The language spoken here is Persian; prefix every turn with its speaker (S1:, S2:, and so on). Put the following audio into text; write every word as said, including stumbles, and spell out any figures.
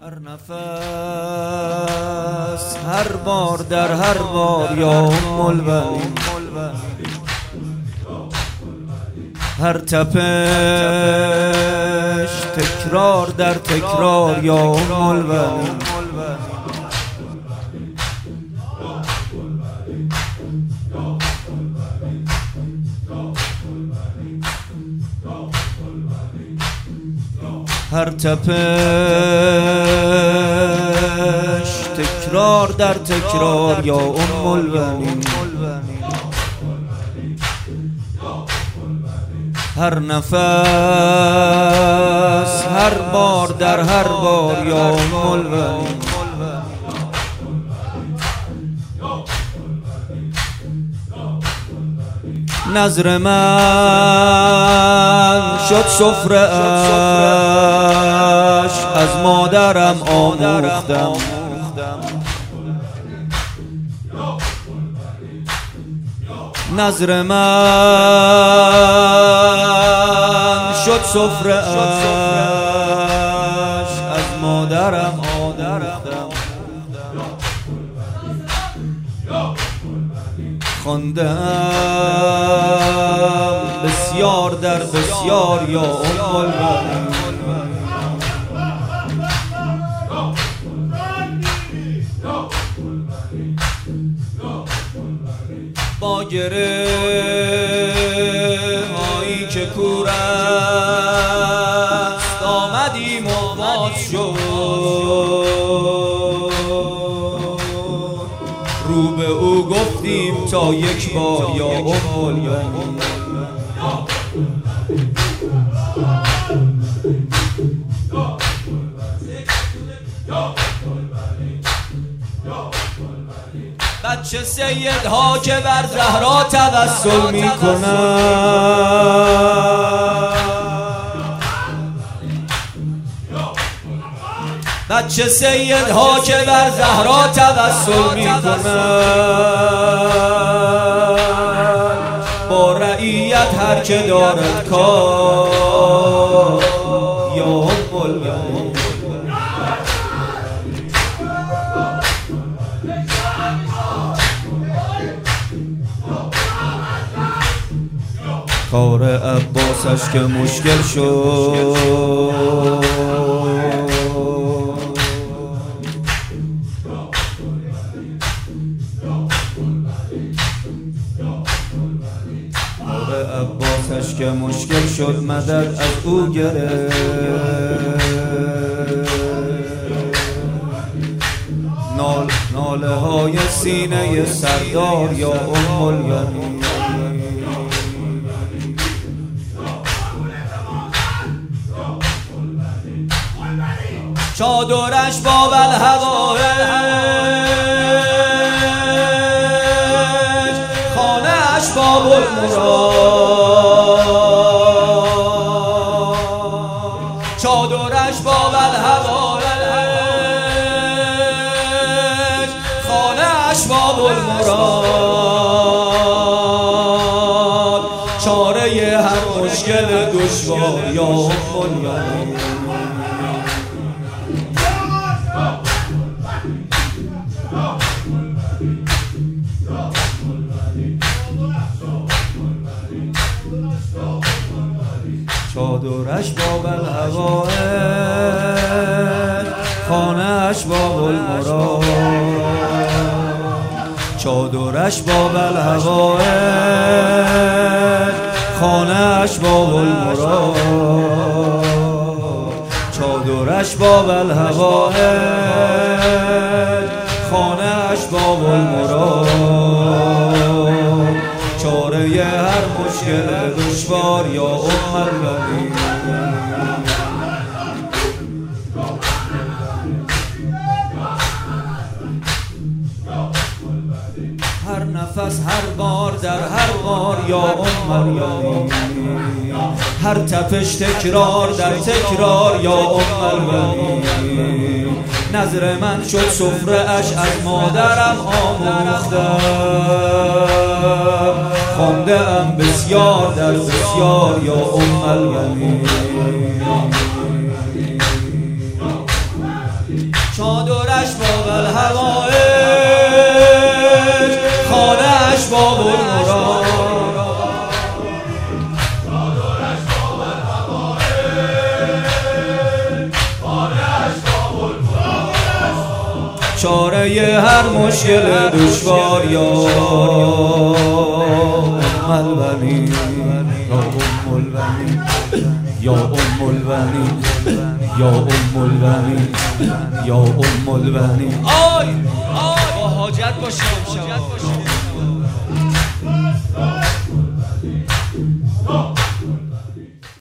S1: هر نفس هر بار در هر بار یا ام البنین، هر تپش تکرار در تکرار یا ام البنین. هر تپش تکرار در تکرار یا ام البنین، هر نفس هر بار در هر بار یا ام البنین. نظر من شد سفره اش از مادرم آموختم، نظر من شد سفره اش از مادرم آموختم. خواندم بسیار در بسیار یا ام البنین، با گره هایی که کور است آمدیم و باز شد، رو به او گفتیم تا یک بار یا ام البنین. بچه سیدها که بر زهرا توسل می کنند، بچه سیدها که بر زهرا توسل می کنند، با رعیت هر که دارد کار یا ام البنین. کار عباسش که مشکل شد، کار عباسش که مشکل شد مدد از او گرفت، نال ناله های سینه سردار یا ام البنین. چادرش با بالهوایج، خانه‌اش با بالمراد، چادرش با بالهوایج، خانه‌اش با بالمراد، چاره هر مشکل دشوار یا ام البنین. چادرش با بالهوایج، خانه‌اش با بالمراد، چادرش با بالهوایج، خانه‌اش با بالمراد، چادرش با بالهوایج، خانه‌اش با بالمراد، چاره هر مشکل دشوار یا ام البنین. هر نفس هر بار در هر بار یا ام البنین، هر تپش تکرار در تکرار یا ام البنین. نظر من شد سفره اش از مادرم آموختم، خوانده ام بسیار در بسیار یا ام البنین. چادرش با الهوایج، خانه‌اش با برنورا، چاره هر مشکل دشوار یا ام البنین، یا ام البنین، یا ام البنین، یا ام البنین، یا ام البنین. آی آی با حاجت باشید امشب.